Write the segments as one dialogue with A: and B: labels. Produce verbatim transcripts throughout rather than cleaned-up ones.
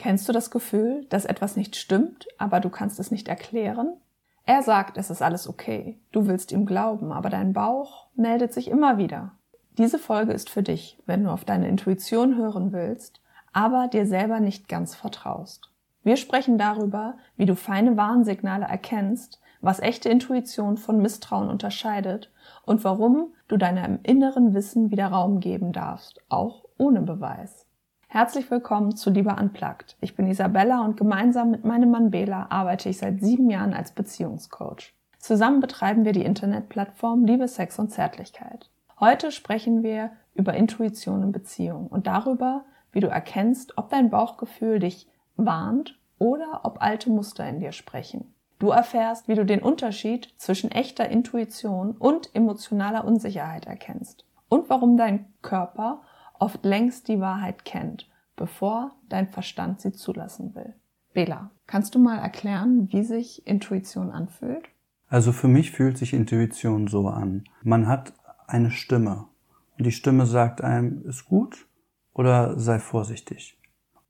A: Kennst du das Gefühl, dass etwas nicht stimmt, aber du kannst es nicht erklären? Er sagt, es ist alles okay. Du willst ihm glauben, aber dein Bauch meldet sich immer wieder. Diese Folge ist für dich, wenn du auf deine Intuition hören willst, aber dir selber nicht ganz vertraust. Wir sprechen darüber, wie du feine Warnsignale erkennst, was echte Intuition von Misstrauen unterscheidet und warum du deinem inneren Wissen wieder Raum geben darfst, auch ohne Beweis. Herzlich willkommen zu Liebe Unplugged. Ich bin Isabella und gemeinsam mit meinem Mann Bela arbeite ich seit sieben Jahren als Beziehungscoach. Zusammen betreiben wir die Internetplattform Liebe, Sex und Zärtlichkeit. Heute sprechen wir über Intuition in Beziehung und darüber, wie du erkennst, ob dein Bauchgefühl dich warnt oder ob alte Muster in dir sprechen. Du erfährst, wie du den Unterschied zwischen echter Intuition und emotionaler Unsicherheit erkennst und warum dein Körper oft längst die Wahrheit kennt, bevor dein Verstand sie zulassen will. Bela, kannst du mal erklären, wie sich Intuition anfühlt?
B: Also für mich fühlt sich Intuition so an. Man hat eine Stimme und die Stimme sagt einem, ist gut oder sei vorsichtig.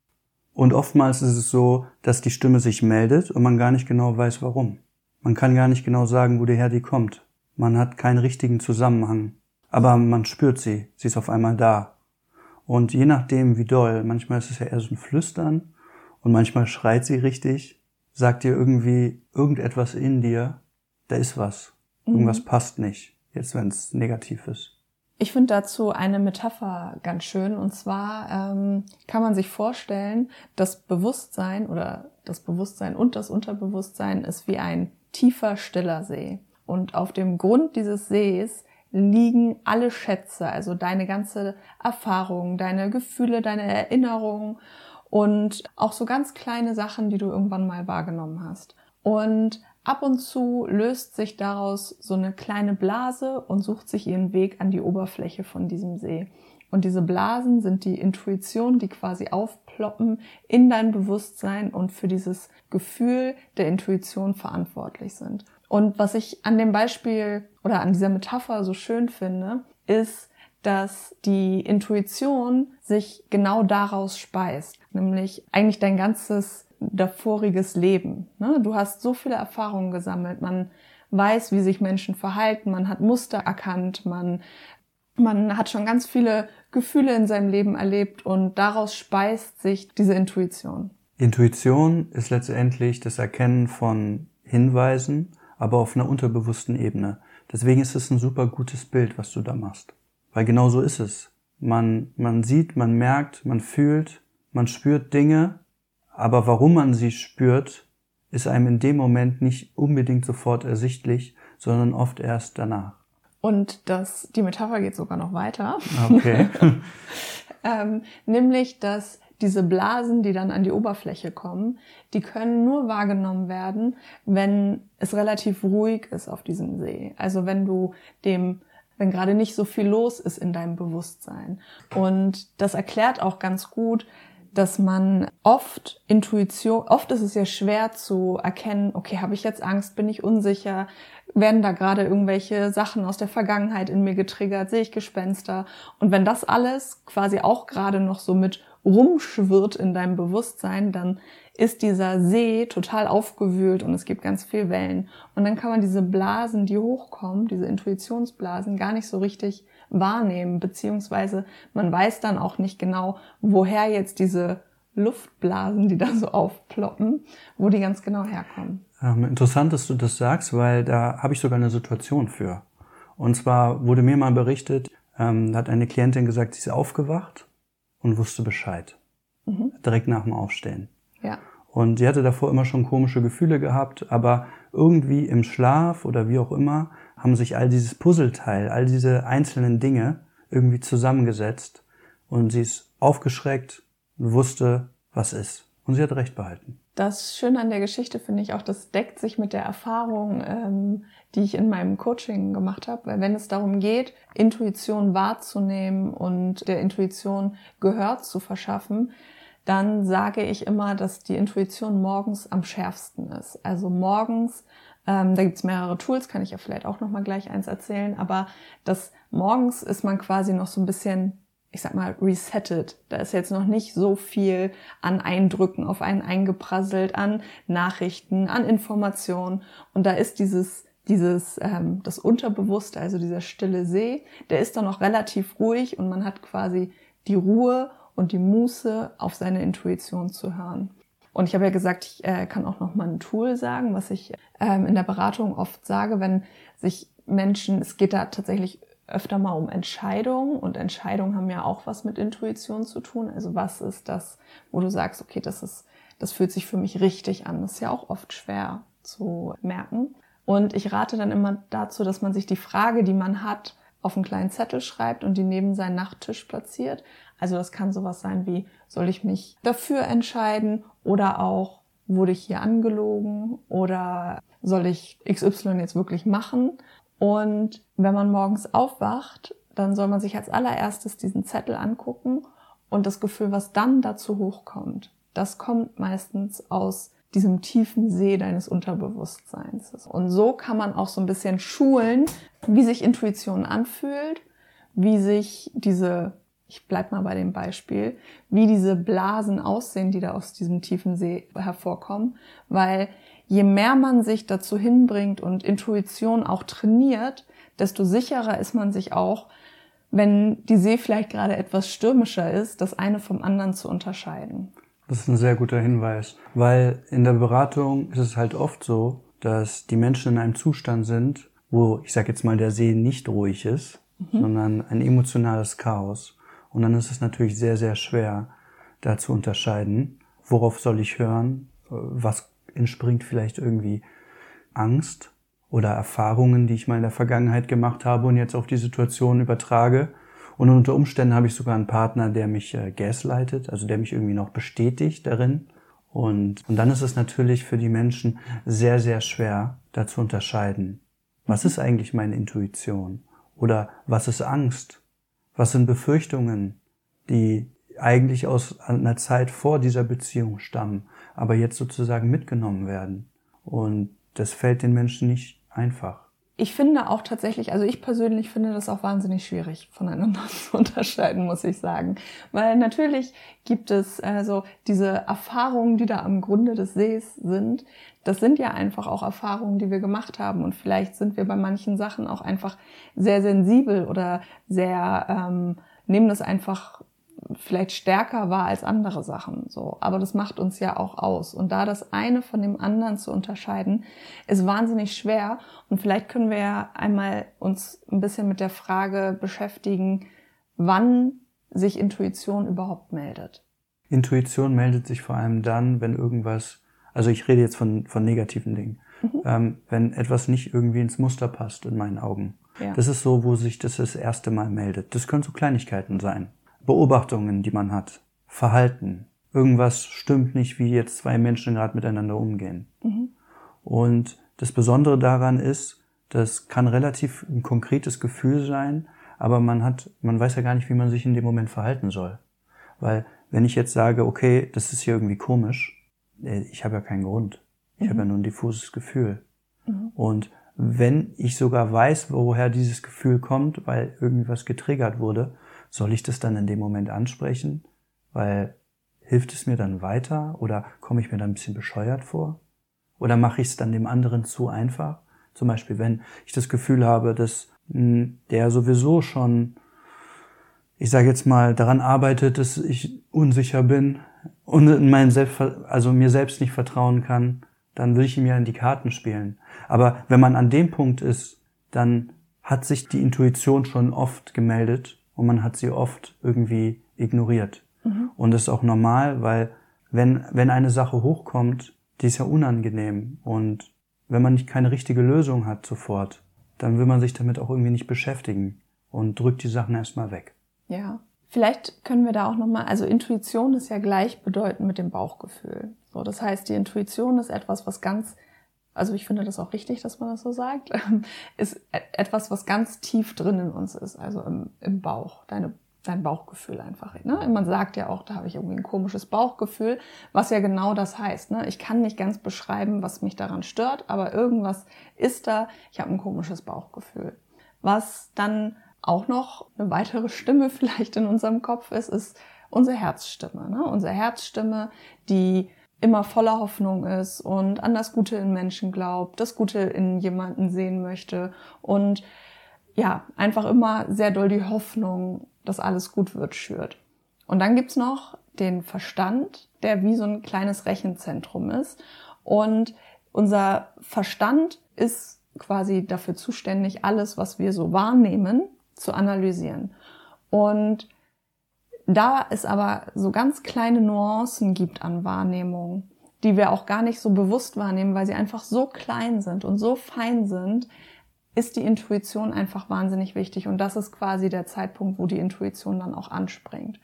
B: Und oftmals ist es so, dass die Stimme sich meldet und man gar nicht genau weiß, warum. Man kann gar nicht genau sagen, woher die kommt. Man hat keinen richtigen Zusammenhang, aber man spürt sie, sie ist auf einmal da. Und je nachdem, wie doll, manchmal ist es ja eher so ein Flüstern und manchmal schreit sie richtig, sagt dir irgendwie irgendetwas in dir, da ist was, irgendwas mhm. passt nicht, jetzt wenn es negativ ist.
A: Ich finde dazu eine Metapher ganz schön und zwar ähm, kann man sich vorstellen, das Bewusstsein oder das Bewusstsein und das Unterbewusstsein ist wie ein tiefer, stiller See. Und auf dem Grund dieses Sees liegen alle Schätze, also deine ganze Erfahrung, deine Gefühle, deine Erinnerungen und auch so ganz kleine Sachen, die du irgendwann mal wahrgenommen hast. Und ab und zu löst sich daraus so eine kleine Blase und sucht sich ihren Weg an die Oberfläche von diesem See. Und diese Blasen sind die Intuition, die quasi aufploppen in dein Bewusstsein und für dieses Gefühl der Intuition verantwortlich sind. Und was ich an dem Beispiel oder an dieser Metapher so schön finde, ist, dass die Intuition sich genau daraus speist, nämlich eigentlich dein ganzes davoriges Leben. Du hast so viele Erfahrungen gesammelt, man weiß, wie sich Menschen verhalten, man hat Muster erkannt, man, man hat schon ganz viele Gefühle in seinem Leben erlebt und daraus speist sich diese Intuition.
B: Intuition ist letztendlich das Erkennen von Hinweisen, aber auf einer unterbewussten Ebene. Deswegen ist es ein super gutes Bild, was du da machst. Weil genau so ist es. Man, man sieht, man merkt, man fühlt, man spürt Dinge, aber warum man sie spürt, ist einem in dem Moment nicht unbedingt sofort ersichtlich, sondern oft erst danach.
A: Und das, die Metapher geht sogar noch weiter.
B: Okay.
A: ähm, nämlich, dass diese Blasen, die dann an die Oberfläche kommen, die können nur wahrgenommen werden, wenn es relativ ruhig ist auf diesem See. Also wenn du dem, wenn gerade nicht so viel los ist in deinem Bewusstsein. Und das erklärt auch ganz gut, dass man oft Intuition, oft ist es ja schwer zu erkennen, okay, habe ich jetzt Angst, bin ich unsicher, werden da gerade irgendwelche Sachen aus der Vergangenheit in mir getriggert, sehe ich Gespenster? Und wenn das alles quasi auch gerade noch so mit rumschwirrt in deinem Bewusstsein, dann ist dieser See total aufgewühlt und es gibt ganz viel Wellen. Und dann kann man diese Blasen, die hochkommen, diese Intuitionsblasen, gar nicht so richtig wahrnehmen, beziehungsweise man weiß dann auch nicht genau, woher jetzt diese Luftblasen, die da so aufploppen, wo die ganz genau herkommen.
B: Ähm, interessant, dass du das sagst, weil da habe ich sogar eine Situation für. Und zwar wurde mir mal berichtet, ähm, da hat eine Klientin gesagt, sie ist aufgewacht und wusste Bescheid. Mhm. Direkt nach dem Aufstehen.
A: Ja.
B: Und sie hatte davor immer schon komische Gefühle gehabt, aber irgendwie im Schlaf oder wie auch immer haben sich all dieses Puzzleteil, all diese einzelnen Dinge irgendwie zusammengesetzt und sie ist aufgeschreckt und wusste, was ist. Und sie hat recht behalten.
A: Das Schöne an der Geschichte finde ich auch, das deckt sich mit der Erfahrung, ähm, die ich in meinem Coaching gemacht habe. Weil wenn es darum geht, Intuition wahrzunehmen und der Intuition Gehör zu verschaffen, dann sage ich immer, dass die Intuition morgens am schärfsten ist. Also morgens, ähm, da gibt's mehrere Tools, kann ich ja vielleicht auch nochmal gleich eins erzählen, aber das morgens ist man quasi noch so ein bisschen ich sag mal, resettet. Da ist jetzt noch nicht so viel an Eindrücken auf einen eingeprasselt, an Nachrichten, an Informationen. Und da ist dieses, dieses, ähm, das Unterbewusste, also dieser stille See, der ist dann noch relativ ruhig und man hat quasi die Ruhe und die Muße, auf seine Intuition zu hören. Und ich habe ja gesagt, ich äh, kann auch noch mal ein Tool sagen, was ich ähm, in der Beratung oft sage, wenn sich Menschen, es geht da tatsächlich öfter mal um Entscheidungen und Entscheidungen haben ja auch was mit Intuition zu tun. Also was ist das, wo du sagst, okay, das ist, das fühlt sich für mich richtig an. Das ist ja auch oft schwer zu merken. Und ich rate dann immer dazu, dass man sich die Frage, die man hat, auf einen kleinen Zettel schreibt und die neben seinen Nachttisch platziert. Also das kann sowas sein wie, soll ich mich dafür entscheiden oder auch, wurde ich hier angelogen oder soll ich X Y jetzt wirklich machen? Und wenn man morgens aufwacht, dann soll man sich als allererstes diesen Zettel angucken und das Gefühl, was dann dazu hochkommt, das kommt meistens aus diesem tiefen See deines Unterbewusstseins. Und so kann man auch so ein bisschen schulen, wie sich Intuition anfühlt, wie sich diese, ich bleib mal bei dem Beispiel, wie diese Blasen aussehen, die da aus diesem tiefen See hervorkommen, weil je mehr man sich dazu hinbringt und Intuition auch trainiert, desto sicherer ist man sich auch, wenn die See vielleicht gerade etwas stürmischer ist, das eine vom anderen zu unterscheiden.
B: Das ist ein sehr guter Hinweis, weil in der Beratung ist es halt oft so, dass die Menschen in einem Zustand sind, wo, ich sage jetzt mal, der See nicht ruhig ist, mhm. sondern ein emotionales Chaos. Und dann ist es natürlich sehr, sehr schwer, da zu unterscheiden, worauf soll ich hören, was entspringt vielleicht irgendwie Angst oder Erfahrungen, die ich mal in der Vergangenheit gemacht habe und jetzt auf die Situation übertrage. Und unter Umständen habe ich sogar einen Partner, der mich äh, gaslightet, also der mich irgendwie noch bestätigt darin. Und, und dann ist es natürlich für die Menschen sehr, sehr schwer, da zu unterscheiden. Was ist eigentlich meine Intuition? Oder was ist Angst? Was sind Befürchtungen, die eigentlich aus einer Zeit vor dieser Beziehung stammen, aber jetzt sozusagen mitgenommen werden? Und das fällt den Menschen nicht einfach.
A: Ich finde auch tatsächlich, also ich persönlich finde das auch wahnsinnig schwierig voneinander zu unterscheiden, muss ich sagen. Weil natürlich gibt es also diese Erfahrungen, die da am Grunde des Sees sind. Das sind ja einfach auch Erfahrungen, die wir gemacht haben. Und vielleicht sind wir bei manchen Sachen auch einfach sehr sensibel oder sehr, ähm, nehmen das einfach vielleicht stärker wahr als andere Sachen, so. Aber das macht uns ja auch aus. Und da das eine von dem anderen zu unterscheiden, ist wahnsinnig schwer. Und vielleicht können wir ja einmal uns ein bisschen mit der Frage beschäftigen, wann sich Intuition überhaupt meldet.
B: Intuition meldet sich vor allem dann, wenn irgendwas, also ich rede jetzt von, von negativen Dingen, mhm. ähm, wenn etwas nicht irgendwie ins Muster passt in meinen Augen. Ja. Das ist so, wo sich das das erste Mal meldet. Das können so Kleinigkeiten sein. Beobachtungen, die man hat, Verhalten. Irgendwas stimmt nicht, wie jetzt zwei Menschen gerade miteinander umgehen. Mhm. Und das Besondere daran ist, das kann relativ ein konkretes Gefühl sein, aber man hat, man weiß ja gar nicht, wie man sich in dem Moment verhalten soll. Weil wenn ich jetzt sage, okay, das ist hier irgendwie komisch, ich habe ja keinen Grund. Ich mhm. habe ja nur ein diffuses Gefühl. Mhm. Und wenn ich sogar weiß, woher dieses Gefühl kommt, weil irgendwas getriggert wurde, soll ich das dann in dem Moment ansprechen? Weil hilft es mir dann weiter oder komme ich mir dann ein bisschen bescheuert vor? Oder mache ich es dann dem anderen zu einfach? Zum Beispiel, wenn ich das Gefühl habe, dass mh, der sowieso schon, ich sage jetzt mal, daran arbeitet, dass ich unsicher bin und in meinen Selbst, also mir selbst nicht vertrauen kann, dann würde ich ihm ja in die Karten spielen. Aber wenn man an dem Punkt ist, dann hat sich die Intuition schon oft gemeldet. Und man hat sie oft irgendwie ignoriert. Mhm. Und das ist auch normal, weil wenn wenn eine Sache hochkommt, die ist ja unangenehm. Und wenn man nicht keine richtige Lösung hat sofort, dann will man sich damit auch irgendwie nicht beschäftigen und drückt die Sachen erstmal weg.
A: Ja, vielleicht können wir da auch nochmal, also Intuition ist ja gleichbedeutend mit dem Bauchgefühl. So, das heißt, die Intuition ist etwas, was ganz, also ich finde das auch richtig, dass man das so sagt, ist etwas, was ganz tief drin in uns ist, also im, im Bauch, deine, dein Bauchgefühl einfach. Ne? Man sagt ja auch, da habe ich irgendwie ein komisches Bauchgefühl, was ja genau das heißt. Ne? Ich kann nicht ganz beschreiben, was mich daran stört, aber irgendwas ist da, ich habe ein komisches Bauchgefühl. Was dann auch noch eine weitere Stimme vielleicht in unserem Kopf ist, ist unsere Herzstimme. Ne? Unsere Herzstimme, die immer voller Hoffnung ist und an das Gute in Menschen glaubt, das Gute in jemanden sehen möchte und ja, einfach immer sehr doll die Hoffnung, dass alles gut wird, schürt. Und dann gibt's noch den Verstand, der wie so ein kleines Rechenzentrum ist. Und unser Verstand ist quasi dafür zuständig, alles, was wir so wahrnehmen, zu analysieren. Und da es aber so ganz kleine Nuancen gibt an Wahrnehmung, die wir auch gar nicht so bewusst wahrnehmen, weil sie einfach so klein sind und so fein sind, ist die Intuition einfach wahnsinnig wichtig. Und das ist quasi der Zeitpunkt, wo die Intuition dann auch anspringt.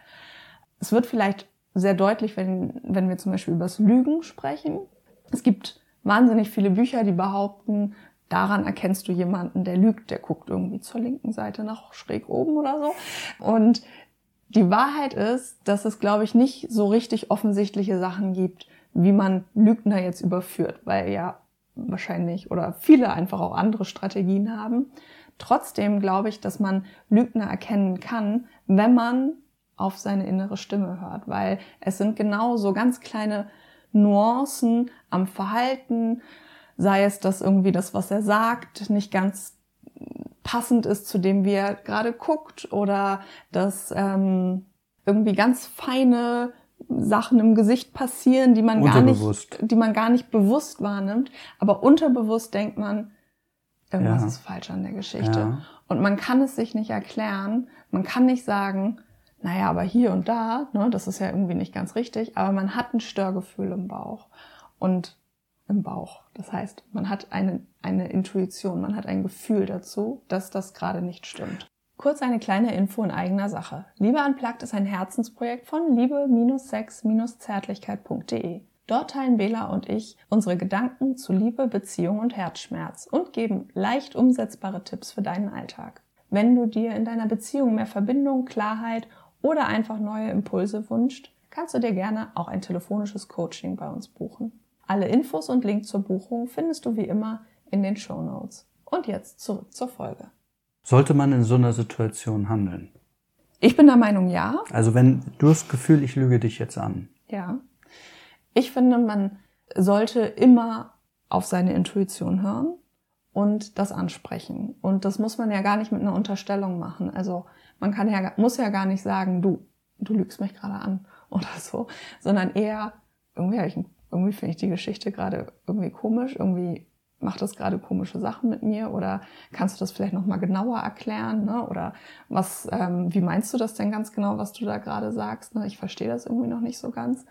A: Es wird vielleicht sehr deutlich, wenn, wenn wir zum Beispiel über das Lügen sprechen. Es gibt wahnsinnig viele Bücher, die behaupten, daran erkennst du jemanden, der lügt, der guckt irgendwie zur linken Seite nach schräg oben oder so. Und die Wahrheit ist, dass es, glaube ich, nicht so richtig offensichtliche Sachen gibt, wie man Lügner jetzt überführt, weil ja wahrscheinlich oder viele einfach auch andere Strategien haben. Trotzdem glaube ich, dass man Lügner erkennen kann, wenn man auf seine innere Stimme hört, weil es sind genau so ganz kleine Nuancen am Verhalten, sei es, dass irgendwie das, was er sagt, nicht ganz passend ist zu dem, wie er gerade guckt, oder dass ähm, irgendwie ganz feine Sachen im Gesicht passieren, die man gar nicht, die man gar nicht bewusst wahrnimmt, aber unterbewusst denkt man, irgendwas ja. ist falsch an der Geschichte. Ja. Und man kann es sich nicht erklären, man kann nicht sagen, naja, aber hier und da, ne, das ist ja irgendwie nicht ganz richtig, aber man hat ein Störgefühl im Bauch und im Bauch. Das heißt, man hat eine, eine Intuition, man hat ein Gefühl dazu, dass das gerade nicht stimmt. Kurz eine kleine Info in eigener Sache. Liebe Unplugged ist ein Herzensprojekt von liebe sex zärtlichkeit punkt de. Dort teilen Bela und ich unsere Gedanken zu Liebe, Beziehung und Herzschmerz und geben leicht umsetzbare Tipps für deinen Alltag. Wenn du dir in deiner Beziehung mehr Verbindung, Klarheit oder einfach neue Impulse wünschst, kannst du dir gerne auch ein telefonisches Coaching bei uns buchen. Alle Infos und Links zur Buchung findest du wie immer in den Shownotes. Und jetzt zurück zur Folge.
B: Sollte man in so einer Situation handeln?
A: Ich bin der Meinung, ja.
B: Also wenn du das Gefühl, ich lüge dich jetzt an.
A: Ja. Ich finde, man sollte immer auf seine Intuition hören und das ansprechen. Und das muss man ja gar nicht mit einer Unterstellung machen. Also man kann ja, muss ja gar nicht sagen, du, du lügst mich gerade an oder so, sondern eher, irgendwie, ich, irgendwie finde ich die Geschichte gerade irgendwie komisch, irgendwie macht das gerade komische Sachen mit mir, oder kannst du das vielleicht noch mal genauer erklären, ne? Oder was, ähm, wie meinst du das denn ganz genau, was du da gerade sagst? Ne? Ich verstehe das irgendwie noch nicht so ganz.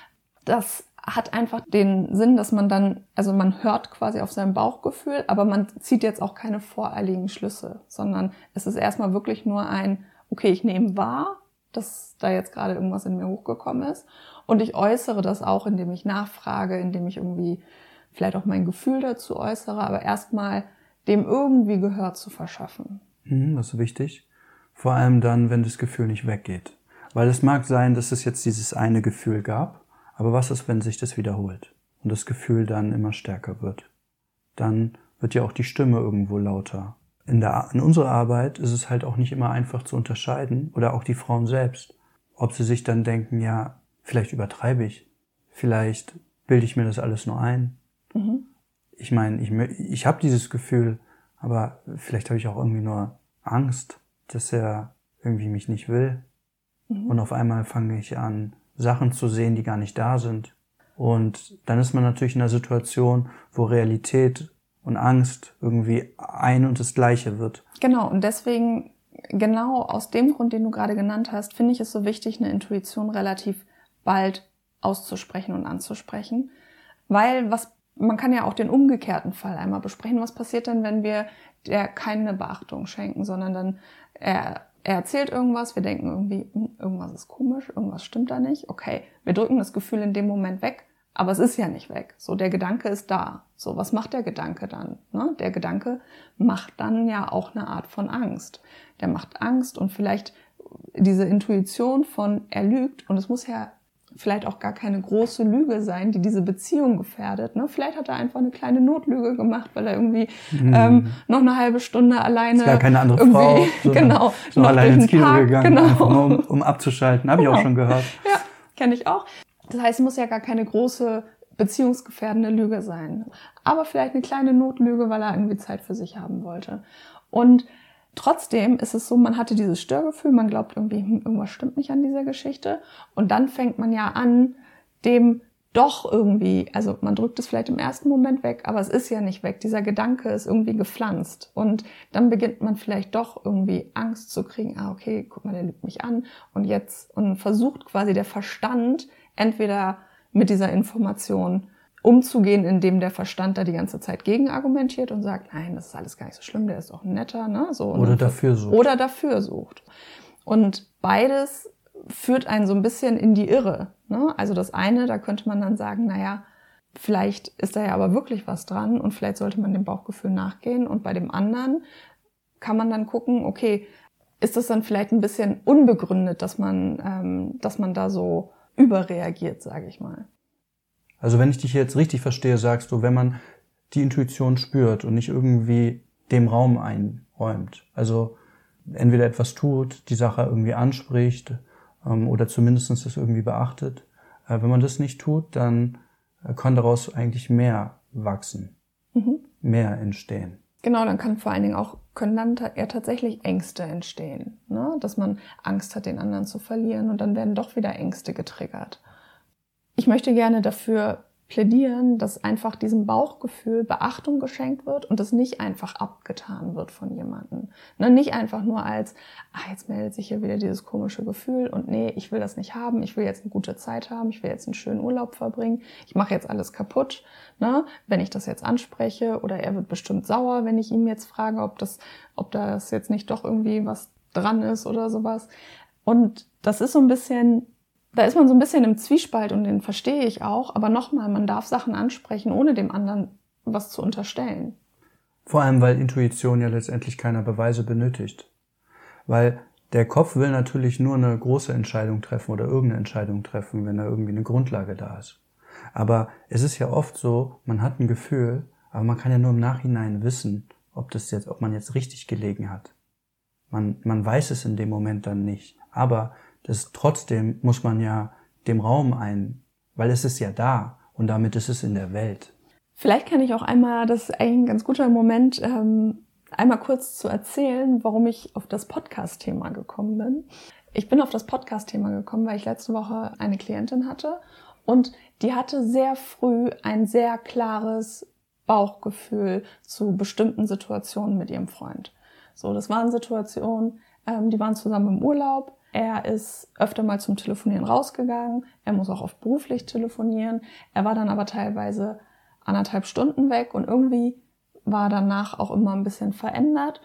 A: Das hat einfach den Sinn, dass man dann, also man hört quasi auf sein Bauchgefühl, aber man zieht jetzt auch keine voreiligen Schlüsse, sondern es ist erstmal wirklich nur ein, okay, ich nehme wahr, dass da jetzt gerade irgendwas in mir hochgekommen ist, und ich äußere das auch, indem ich nachfrage, indem ich irgendwie vielleicht auch mein Gefühl dazu äußere, aber erstmal dem irgendwie Gehör zu verschaffen.
B: Mhm, das ist wichtig. Vor allem dann, wenn das Gefühl nicht weggeht. Weil es mag sein, dass es jetzt dieses eine Gefühl gab, aber was ist, wenn sich das wiederholt und das Gefühl dann immer stärker wird? Dann wird ja auch die Stimme irgendwo lauter. In, der, in unserer Arbeit ist es halt auch nicht immer einfach zu unterscheiden, oder auch die Frauen selbst, ob sie sich dann denken, ja, vielleicht übertreibe ich, vielleicht bilde ich mir das alles nur ein. Mhm. Ich meine, ich, ich habe dieses Gefühl, aber vielleicht habe ich auch irgendwie nur Angst, dass er irgendwie mich nicht will. Mhm. Und auf einmal fange ich an, Sachen zu sehen, die gar nicht da sind. Und dann ist man natürlich in einer Situation, wo Realität und Angst irgendwie ein und das Gleiche wird.
A: Genau, und deswegen, genau aus dem Grund, den du gerade genannt hast, finde ich es so wichtig, eine Intuition relativ bald auszusprechen und anzusprechen. Weil was man kann ja auch den umgekehrten Fall einmal besprechen. Was passiert denn, wenn wir der keine Beachtung schenken, sondern dann er, er erzählt irgendwas, wir denken irgendwie, irgendwas ist komisch, irgendwas stimmt da nicht. Okay, wir drücken das Gefühl in dem Moment weg, aber es ist ja nicht weg. So, der Gedanke ist da. So, was macht der Gedanke dann? Ne? Der Gedanke macht dann ja auch eine Art von Angst. Der macht Angst, und vielleicht diese Intuition von er lügt, und es muss ja vielleicht auch gar keine große Lüge sein, die diese Beziehung gefährdet. Ne? Vielleicht hat er einfach eine kleine Notlüge gemacht, weil er irgendwie mm. ähm, noch eine halbe Stunde alleine...
B: Ist gar keine andere Frau,
A: genau,
B: so
A: noch
B: alleine ins Kino
A: Park,
B: gegangen,
A: genau.
B: einfach nur um, um abzuschalten. Habe genau. ich auch schon gehört.
A: Ja, kenne ich auch. Das heißt, es muss ja gar keine große beziehungsgefährdende Lüge sein. Aber vielleicht eine kleine Notlüge, weil er irgendwie Zeit für sich haben wollte. Und trotzdem ist es so, man hatte dieses Störgefühl, man glaubt irgendwie, hm, irgendwas stimmt nicht an dieser Geschichte. Und dann fängt man ja an, dem doch irgendwie, also man drückt es vielleicht im ersten Moment weg, aber es ist ja nicht weg. Dieser Gedanke ist irgendwie gepflanzt. Und dann beginnt man vielleicht doch irgendwie Angst zu kriegen. Ah, okay, guck mal, der lügt mich an. Und jetzt, und versucht quasi der Verstand entweder mit dieser Information umzugehen, indem der Verstand da die ganze Zeit gegenargumentiert und sagt, nein, das ist alles gar nicht so schlimm, der ist doch ein netter, ne? So,
B: oder dafür sucht.
A: Oder dafür sucht. Und beides führt einen so ein bisschen in die Irre, ne? Also das eine, da könnte man dann sagen, naja, vielleicht ist da ja aber wirklich was dran und vielleicht sollte man dem Bauchgefühl nachgehen. Und bei dem anderen kann man dann gucken, okay, ist das dann vielleicht ein bisschen unbegründet, dass man, ähm, dass man da so überreagiert, sage ich mal.
B: Also wenn ich dich jetzt richtig verstehe, sagst du, wenn man die Intuition spürt und nicht irgendwie dem Raum einräumt, also entweder etwas tut, die Sache irgendwie anspricht ähm, oder zumindest das irgendwie beachtet, äh, wenn man das nicht tut, dann äh, kann daraus eigentlich mehr wachsen, mhm. mehr entstehen.
A: Genau, dann kann vor allen Dingen auch, können dann eher tatsächlich Ängste entstehen, ne? Dass man Angst hat, den anderen zu verlieren und dann werden doch wieder Ängste getriggert. Ich möchte gerne dafür plädieren, dass einfach diesem Bauchgefühl Beachtung geschenkt wird und das nicht einfach abgetan wird von jemandem. Ne, nicht einfach nur als, ah, jetzt meldet sich hier wieder dieses komische Gefühl und nee, ich will das nicht haben, ich will jetzt eine gute Zeit haben, ich will jetzt einen schönen Urlaub verbringen, ich mache jetzt alles kaputt, ne, wenn ich das jetzt anspreche oder er wird bestimmt sauer, wenn ich ihm jetzt frage, ob das, ob das jetzt nicht doch irgendwie was dran ist oder sowas. Und das ist so ein bisschen... Da ist man so ein bisschen im Zwiespalt und den verstehe ich auch. Aber nochmal, man darf Sachen ansprechen, ohne dem anderen was zu unterstellen.
B: Vor allem, weil Intuition ja letztendlich keiner Beweise benötigt. Weil der Kopf will natürlich nur eine große Entscheidung treffen oder irgendeine Entscheidung treffen, wenn da irgendwie eine Grundlage da ist. Aber es ist ja oft so, man hat ein Gefühl, aber man kann ja nur im Nachhinein wissen, ob das jetzt, ob man jetzt richtig gelegen hat. Man, man weiß es in dem Moment dann nicht. Aber das trotzdem muss man ja dem Raum ein, weil es ist ja da und damit ist es in der Welt.
A: Vielleicht kann ich auch einmal, das ist eigentlich ein ganz guter Moment, ähm, einmal kurz zu erzählen, warum ich auf das Podcast-Thema gekommen bin. Ich bin auf das Podcast-Thema gekommen, weil ich letzte Woche eine Klientin hatte und die hatte sehr früh ein sehr klares Bauchgefühl zu bestimmten Situationen mit ihrem Freund. So, das waren Situationen, ähm, die waren zusammen im Urlaub. Er ist öfter mal zum Telefonieren rausgegangen. Er muss auch oft beruflich telefonieren. Er war dann aber teilweise anderthalb Stunden weg und irgendwie war danach auch immer ein bisschen verändert.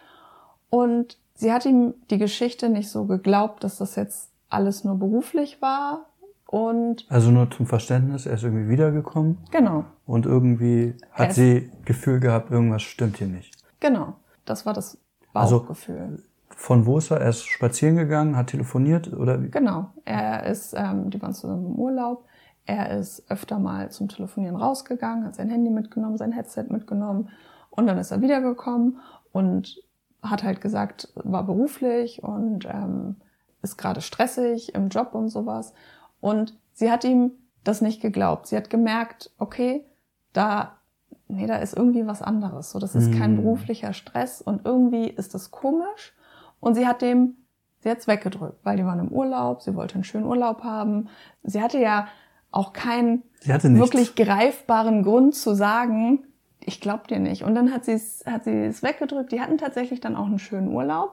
A: Und sie hat ihm die Geschichte nicht so geglaubt, dass das jetzt alles nur beruflich war. Und
B: also nur zum Verständnis, er ist irgendwie wiedergekommen.
A: Genau.
B: Und irgendwie hat sie Gefühl gehabt, irgendwas stimmt hier nicht.
A: Genau, das war das Bauchgefühl. Also,
B: von wo ist er? Er ist spazieren gegangen, hat telefoniert oder wie?
A: Genau, er ist, ähm, die waren zusammen im Urlaub. Er ist öfter mal zum Telefonieren rausgegangen, hat sein Handy mitgenommen, sein Headset mitgenommen und dann ist er wiedergekommen und hat halt gesagt, war beruflich und ähm, ist gerade stressig im Job und sowas. Und sie hat ihm das nicht geglaubt. Sie hat gemerkt, okay, da nee, da ist irgendwie was anderes. So, das ist kein beruflicher Stress und irgendwie ist das komisch. Und sie hat dem, sie hat's weggedrückt, weil die waren im Urlaub, sie wollte einen schönen Urlaub haben. Sie hatte ja auch keinen wirklich greifbaren Grund zu sagen, ich glaub dir nicht. Und dann hat sie es, hat sie es weggedrückt. Die hatten tatsächlich dann auch einen schönen Urlaub.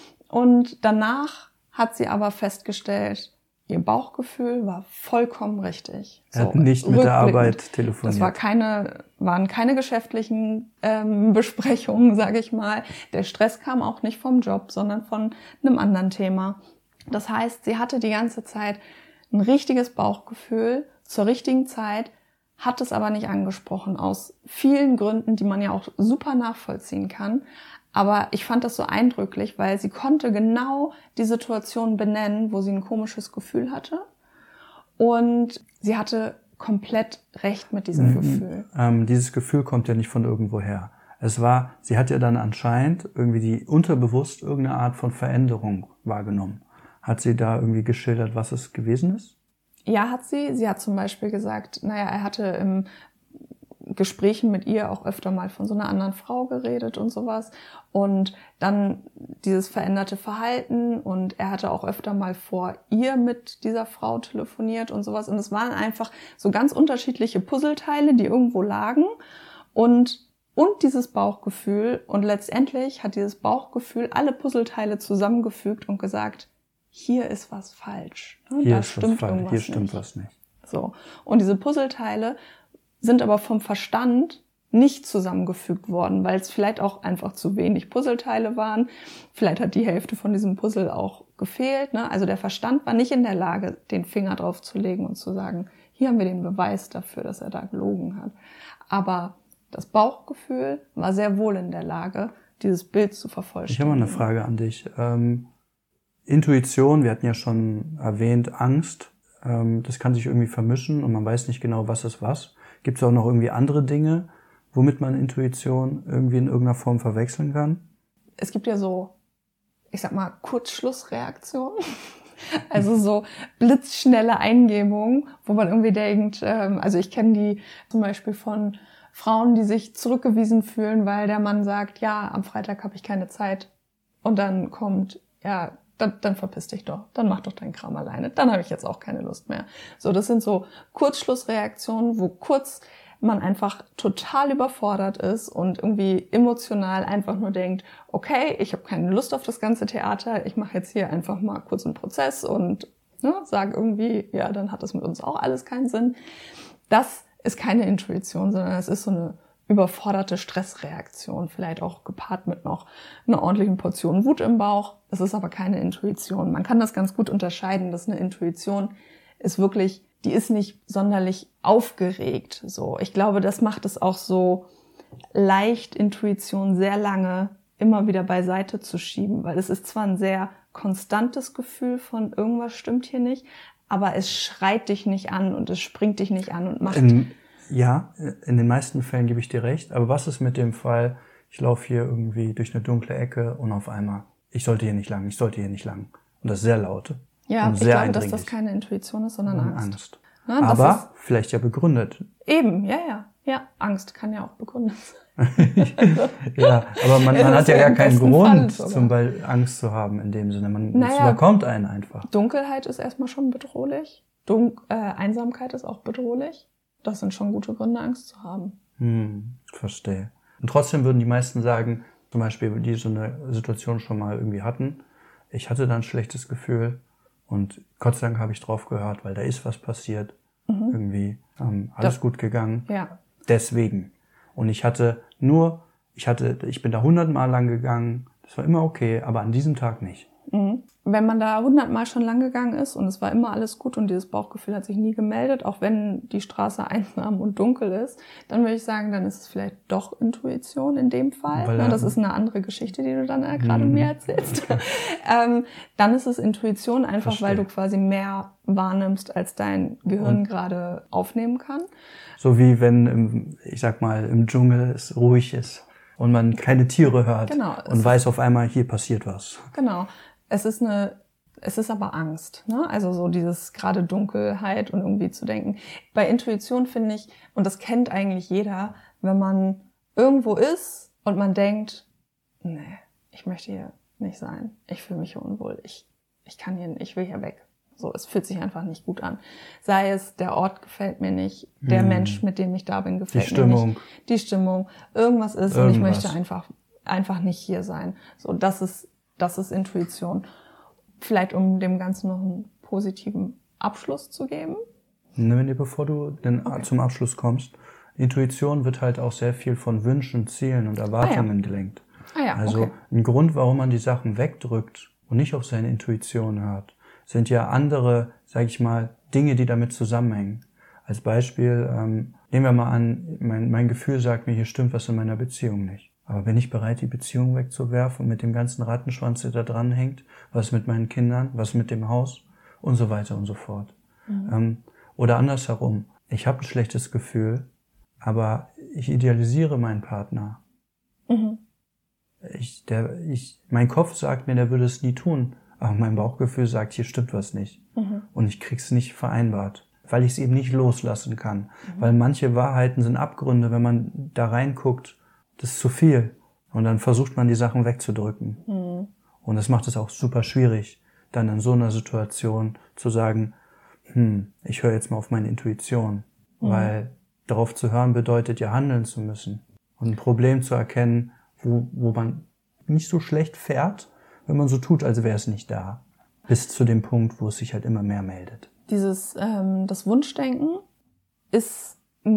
A: Und danach hat sie aber festgestellt, ihr Bauchgefühl war vollkommen richtig.
B: Er hat so, nicht mit der Arbeit telefoniert.
A: Das war keine, waren keine geschäftlichen ähm, Besprechungen, sage ich mal. Der Stress kam auch nicht vom Job, sondern von einem anderen Thema. Das heißt, sie hatte die ganze Zeit ein richtiges Bauchgefühl zur richtigen Zeit, hat es aber nicht angesprochen, aus vielen Gründen, die man ja auch super nachvollziehen kann. Aber ich fand das so eindrücklich, weil sie konnte genau die Situation benennen, wo sie ein komisches Gefühl hatte. Und sie hatte komplett recht mit diesem
B: Mhm.
A: Gefühl.
B: Ähm, dieses Gefühl kommt ja nicht von irgendwoher. Es war, sie hat ja dann anscheinend irgendwie die unterbewusst irgendeine Art von Veränderung wahrgenommen. Hat sie da irgendwie geschildert, was es gewesen ist?
A: Ja, hat sie. Sie hat zum Beispiel gesagt, naja, er hatte im Gesprächen mit ihr auch öfter mal von so einer anderen Frau geredet und sowas. Und dann dieses veränderte Verhalten und er hatte auch öfter mal vor ihr mit dieser Frau telefoniert und sowas. Und es waren einfach so ganz unterschiedliche Puzzleteile, die irgendwo lagen und und dieses Bauchgefühl. Und letztendlich hat dieses Bauchgefühl alle Puzzleteile zusammengefügt und gesagt, hier ist was falsch.
B: Hier
A: da
B: ist
A: stimmt
B: was falsch,
A: irgendwas
B: hier stimmt
A: nicht.
B: was nicht.
A: So. Und diese Puzzleteile sind aber vom Verstand nicht zusammengefügt worden, weil es vielleicht auch einfach zu wenig Puzzleteile waren. Vielleicht hat die Hälfte von diesem Puzzle auch gefehlt. Ne? Also der Verstand war nicht in der Lage, den Finger drauf zu legen und zu sagen, hier haben wir den Beweis dafür, dass er da gelogen hat. Aber das Bauchgefühl war sehr wohl in der Lage, dieses Bild zu vervollständigen.
B: Ich habe mal eine Frage an dich. Ähm, Intuition, wir hatten ja schon erwähnt, Angst, ähm, das kann sich irgendwie vermischen und man weiß nicht genau, was ist was. Gibt es auch noch irgendwie andere Dinge, womit man Intuition irgendwie in irgendeiner Form verwechseln kann?
A: Es gibt ja so, ich sag mal, Kurzschlussreaktionen. Also so blitzschnelle Eingebungen, wo man irgendwie denkt, ähm, also ich kenne die zum Beispiel von Frauen, die sich zurückgewiesen fühlen, weil der Mann sagt, ja, am Freitag habe ich keine Zeit. Und dann kommt, ja, dann, dann verpiss dich doch, dann mach doch deinen Kram alleine, dann habe ich jetzt auch keine Lust mehr. So, das sind so Kurzschlussreaktionen, wo kurz man einfach total überfordert ist und irgendwie emotional einfach nur denkt, okay, ich habe keine Lust auf das ganze Theater, ich mache jetzt hier einfach mal kurz einen Prozess und ne, sage irgendwie, ja, dann hat das mit uns auch alles keinen Sinn. Das ist keine Intuition, sondern es ist so eine überforderte Stressreaktion, vielleicht auch gepaart mit noch einer ordentlichen Portion Wut im Bauch. Es ist aber keine Intuition. Man kann das ganz gut unterscheiden, dass eine Intuition ist wirklich, die ist nicht sonderlich aufgeregt. So, ich glaube, das macht es auch so leicht, Intuition sehr lange immer wieder beiseite zu schieben, weil es ist zwar ein sehr konstantes Gefühl von irgendwas stimmt hier nicht, aber es schreit dich nicht an und es springt dich nicht an und macht...
B: In, ja, in den meisten Fällen gebe ich dir recht. Aber was ist mit dem Fall, ich laufe hier irgendwie durch eine dunkle Ecke und auf einmal, ich sollte hier nicht lang, ich sollte hier nicht lang. Und das ist sehr laut.
A: Ja,
B: und
A: ich
B: sehr
A: glaube, dass das
B: eindringlich.
A: keine Intuition ist, sondern
B: Und
A: Angst.
B: Angst.
A: Ja, das
B: aber
A: ist
B: vielleicht ja begründet.
A: eben, ja, ja. Ja, Angst kann ja auch begründet sein.
B: Ja, aber man,
A: Es
B: man
A: ist
B: hat ja
A: ja
B: gar
A: im
B: keinen
A: besten Fall
B: Grund,
A: sogar.
B: zum Beispiel Angst zu haben in dem Sinne. Man, es
A: Naja.
B: überkommt einen einfach.
A: Dunkelheit ist erstmal schon bedrohlich. Dunk äh, Einsamkeit ist auch bedrohlich. Das sind schon gute Gründe, Angst zu haben.
B: Hm, verstehe. Und trotzdem würden die meisten sagen, zum Beispiel, die so eine Situation schon mal irgendwie hatten, ich hatte da ein schlechtes Gefühl und Gott sei Dank habe ich drauf gehört, weil da ist was passiert.
A: Mhm.
B: Irgendwie ähm, alles
A: Das-
B: gut gegangen.
A: Ja.
B: Deswegen. Und ich hatte nur, ich hatte, ich bin da hundertmal lang gegangen, das war immer okay, aber an diesem Tag nicht.
A: Mhm. Wenn man da hundertmal schon lang gegangen ist und es war immer alles gut und dieses Bauchgefühl hat sich nie gemeldet, auch wenn die Straße einsam und dunkel ist, dann würde ich sagen, dann ist es vielleicht doch Intuition in dem Fall.
B: Weil
A: Ja,
B: er-
A: das ist eine andere Geschichte, die du dann äh, gerade
B: Mhm.
A: mir erzählst. ähm, dann ist es Intuition einfach,
B: Verstehe.
A: weil du quasi mehr wahrnimmst, als dein Gehirn
B: Und-
A: gerade aufnehmen kann.
B: So wie wenn, im, ich sag mal, im Dschungel es ruhig ist und man keine Tiere hört
A: Genau, es
B: und
A: ist-
B: weiß auf einmal, hier passiert was.
A: Genau. Es ist eine, es ist aber Angst, ne? Also so dieses gerade Dunkelheit und irgendwie zu denken. Bei Intuition finde ich, und das kennt eigentlich jeder, wenn man irgendwo ist und man denkt, nee, ich möchte hier nicht sein. Ich fühle mich hier unwohl. Ich, ich kann hier, ich will hier weg. So, es fühlt sich einfach nicht gut an. Sei es, der Ort gefällt mir nicht, der
B: Hm.
A: Mensch, mit dem ich da bin, gefällt
B: Die
A: mir nicht.
B: Stimmung.
A: Die Stimmung, irgendwas ist und ich
B: Irgendwas.
A: möchte einfach, einfach nicht hier sein. So, das ist, das ist Intuition. Vielleicht, um dem Ganzen noch einen positiven Abschluss zu geben.
B: Wenn dir, bevor du den,
A: Okay.
B: zum Abschluss kommst, Intuition wird halt auch sehr viel von Wünschen, Zielen und Erwartungen gelenkt.
A: Ah ja,
B: Also
A: okay.
B: ein Grund, warum man die Sachen wegdrückt und nicht auf seine Intuition hört, sind ja andere, sag ich mal, Dinge, die damit zusammenhängen. Als Beispiel, ähm, nehmen wir mal an, mein, mein Gefühl sagt mir, hier stimmt was in meiner Beziehung nicht. Aber bin ich bereit, die Beziehung wegzuwerfen und mit dem ganzen Rattenschwanz, der da dran hängt, was mit meinen Kindern, was mit dem Haus und so weiter und so fort.
A: Mhm.
B: Ähm, Oder andersherum, ich habe ein schlechtes Gefühl, aber ich idealisiere meinen Partner.
A: Mhm.
B: Ich, der, ich, mein Kopf sagt mir, der würde es nie tun, aber mein Bauchgefühl sagt, hier stimmt was nicht.
A: Mhm.
B: Und ich krieg's nicht vereinbart, weil ich es eben nicht loslassen kann. Mhm. Weil manche Wahrheiten sind Abgründe, wenn man da reinguckt, das ist zu viel. Und dann versucht man, die Sachen wegzudrücken.
A: Mhm.
B: Und das macht es auch super schwierig, dann in so einer Situation zu sagen, hm, ich höre jetzt mal auf meine Intuition. Mhm. Weil darauf zu hören bedeutet ja handeln zu müssen. Und ein Problem zu erkennen, wo, wo man nicht so schlecht fährt, wenn man so tut, als wäre es nicht da. Bis zu dem Punkt, wo es sich halt immer mehr meldet.
A: Dieses, ähm, das Wunschdenken ist,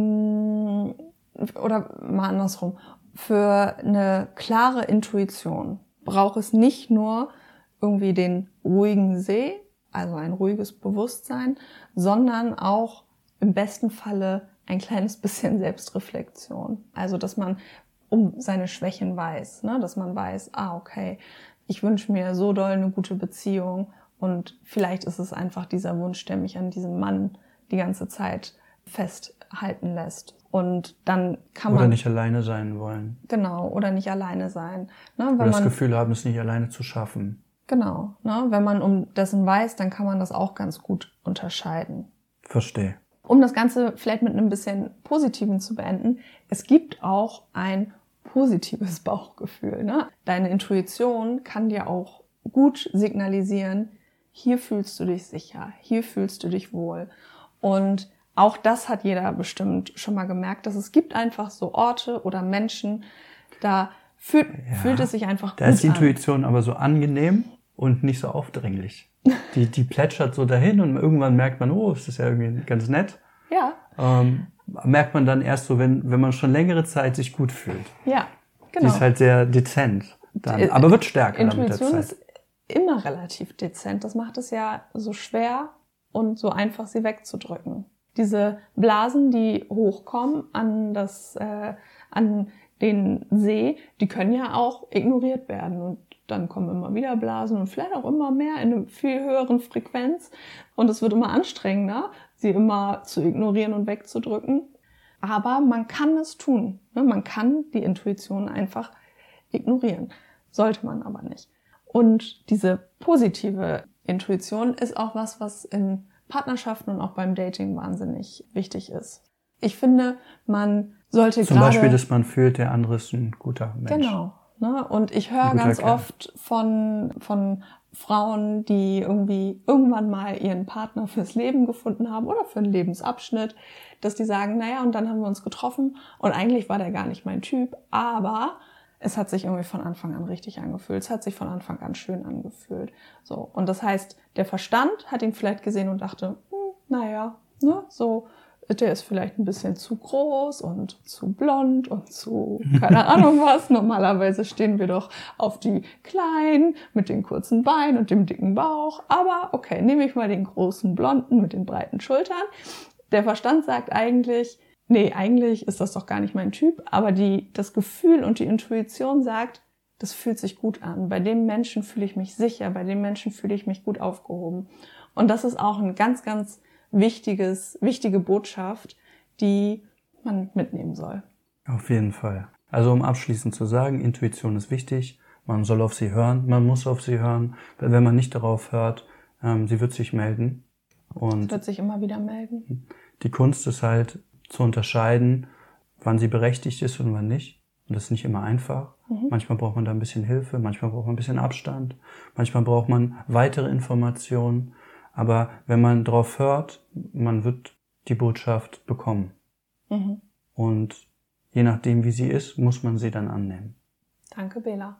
A: mh, oder mal andersrum, für eine klare Intuition braucht es nicht nur irgendwie den ruhigen See, also ein ruhiges Bewusstsein, sondern auch im besten Falle ein kleines bisschen Selbstreflexion. Also, dass man um seine Schwächen weiß, ne? Dass man weiß, ah, okay, ich wünsche mir so doll eine gute Beziehung und vielleicht ist es einfach dieser Wunsch, der mich an diesem Mann die ganze Zeit festhalten lässt. Und dann kann man...
B: Oder nicht alleine sein wollen.
A: Genau, oder nicht alleine sein. Ne? Wenn
B: oder das
A: man,
B: Gefühl haben, es nicht alleine zu schaffen.
A: Genau, ne? Wenn man um dessen weiß, dann kann man das auch ganz gut unterscheiden.
B: Verstehe.
A: Um das Ganze vielleicht mit einem bisschen Positiven zu beenden, es gibt auch ein positives Bauchgefühl. Ne? Deine Intuition kann dir auch gut signalisieren, hier fühlst du dich sicher, hier fühlst du dich wohl. Und auch das hat jeder bestimmt schon mal gemerkt, dass es gibt einfach so Orte oder Menschen, da fühlt, ja, fühlt es sich einfach
B: da
A: gut an.
B: Da ist die Intuition aber so angenehm und nicht so aufdringlich. Die, die plätschert so dahin und irgendwann merkt man, oh, das ist ja irgendwie ganz nett.
A: Ja.
B: Ähm, merkt man dann erst so, wenn, wenn man schon längere Zeit sich gut fühlt.
A: Ja, genau.
B: Die ist halt sehr dezent dann, aber wird stärker dann mit der
A: Intuition
B: Zeit.
A: ist immer relativ dezent. Das macht es ja so schwer und so einfach, sie wegzudrücken. Diese Blasen, die hochkommen an das, äh, an den See, die können ja auch ignoriert werden und dann kommen immer wieder Blasen und vielleicht auch immer mehr in einer viel höheren Frequenz und es wird immer anstrengender, sie immer zu ignorieren und wegzudrücken. Aber man kann es tun. Ne? Man kann die Intuition einfach ignorieren. Sollte man aber nicht. Und diese positive Intuition ist auch was, was in Partnerschaften und auch beim Dating wahnsinnig wichtig ist. Ich finde, man sollte
B: Zum
A: gerade...
B: Beispiel, dass man fühlt, der andere ist ein guter Mensch.
A: Genau. Ne? Und ich höre ganz
B: Kerl.
A: oft von, von Frauen, die irgendwie irgendwann mal ihren Partner fürs Leben gefunden haben oder für einen Lebensabschnitt, dass die sagen, naja, und dann haben wir uns getroffen und eigentlich war der gar nicht mein Typ, aber es hat sich irgendwie von Anfang an richtig angefühlt. Es hat sich von Anfang an schön angefühlt. So. Und das heißt, der Verstand hat ihn vielleicht gesehen und dachte, hm, naja, ne, so, der ist vielleicht ein bisschen zu groß und zu blond und zu, keine Ahnung was. Normalerweise stehen wir doch auf die Kleinen mit den kurzen Beinen und dem dicken Bauch. Aber okay, nehme ich mal den großen Blonden mit den breiten Schultern. Der Verstand sagt eigentlich, nee, eigentlich ist das doch gar nicht mein Typ. Aber die, das Gefühl und die Intuition sagt, das fühlt sich gut an. Bei dem Menschen fühle ich mich sicher. Bei dem Menschen fühle ich mich gut aufgehoben. Und das ist auch ein ganz, ganz wichtiges, wichtige Botschaft, die man mitnehmen soll.
B: Auf jeden Fall. Also um abschließend zu sagen, Intuition ist wichtig, man soll auf sie hören, man muss auf sie hören, weil wenn man nicht darauf hört, ähm, sie wird sich melden. Und
A: sie wird sich immer wieder melden.
B: Die Kunst ist halt zu unterscheiden, wann sie berechtigt ist und wann nicht. Und das ist nicht immer einfach. Mhm. Manchmal braucht man da ein bisschen Hilfe, manchmal braucht man ein bisschen Abstand, manchmal braucht man weitere Informationen. Aber wenn man drauf hört, man wird die Botschaft bekommen. Mhm. Und je nachdem, wie sie ist, muss man sie dann annehmen.
A: Danke, Bela.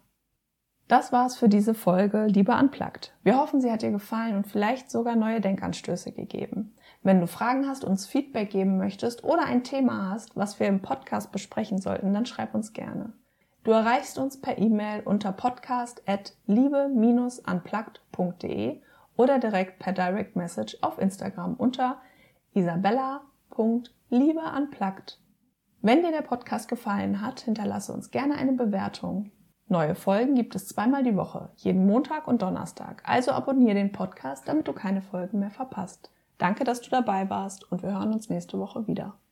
A: Das war's für diese Folge Liebe Unplugged. Wir hoffen, sie hat dir gefallen und vielleicht sogar neue Denkanstöße gegeben. Wenn du Fragen hast, uns Feedback geben möchtest oder ein Thema hast, was wir im Podcast besprechen sollten, dann schreib uns gerne. Du erreichst uns per E-Mail unter podcast at liebe dash unplugged punkt de oder direkt per Direct Message auf Instagram unter isabella punkt liebe unplugged. Wenn dir der Podcast gefallen hat, hinterlasse uns gerne eine Bewertung. Neue Folgen gibt es zweimal die Woche, jeden Montag und Donnerstag. Also abonniere den Podcast, damit du keine Folgen mehr verpasst. Danke, dass du dabei warst und wir hören uns nächste Woche wieder.